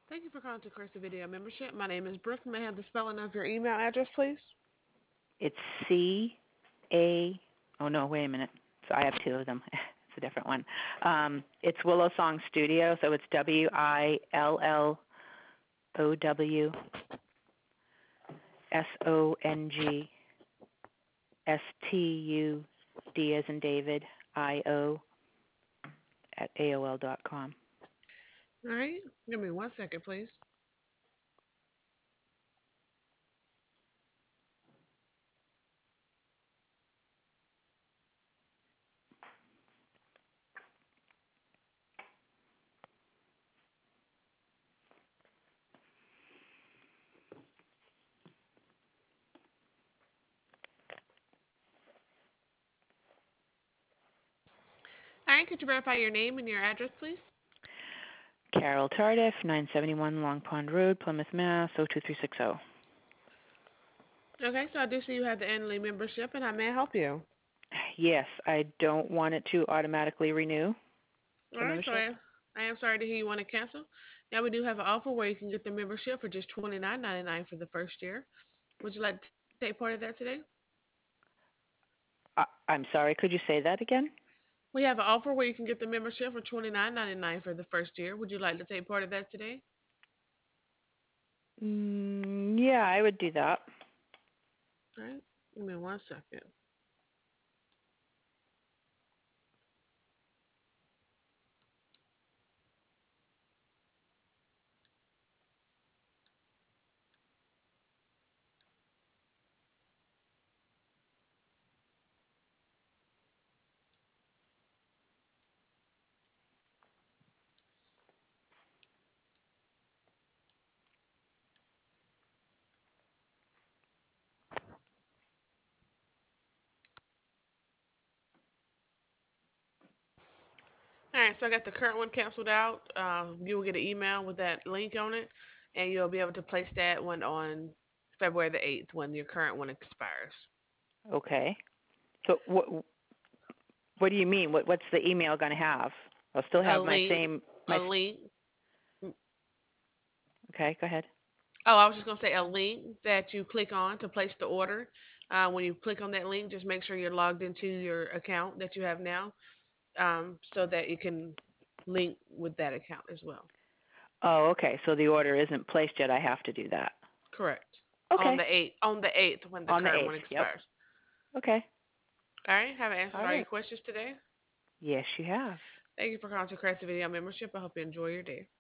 Thank you for calling to Cursive Video Membership. My name is Brooke. May I have the spelling of your email address, please? It's C-A, oh no, wait a minute. So I have two of them. It's a different one. It's Willow Song Studio, so it's WILLOWSONGSTUD as in David, IO at AOL.com. All right. Give me 1 second, please. All right. Could you verify your name and your address, please? Carol Tardif, 971 Long Pond Road, Plymouth, Mass. 02360. Okay. So I do see you have the annual membership, and I may help you. Yes, I don't want it to automatically renew All the right. So membership. I am sorry to hear you want to cancel. Now we do have an offer where you can get the membership for just $29.99 for the first year. Would you like to take part of that today? I'm sorry, could you say that again? We have an offer where you can get the membership for $29.99 for the first year. Would you like to take part of that today? Yeah, I would do that. All right. Give me 1 second. All right, so I got the current one canceled out. You will get an email with that link on it, and you'll be able to place that one on February the 8th when your current one expires. Okay. So what do you mean? What's the email going to have? I'll still A have my link, same a link. Okay, go ahead. Oh, I was just gonna say a link that you click on to place the order. When you click on that link, just make sure you're logged into your account that you have now, so that you can link with that account as well. Oh, okay. So the order isn't placed yet. I have to do that. Correct. On Okay. the 8th, on the 8th when the On the current 8th. one Yep. expires. Okay. All right, have I answered All all your right. questions today? Yes, you have. Thank you for calling to Crest Video Membership. I hope you enjoy your day.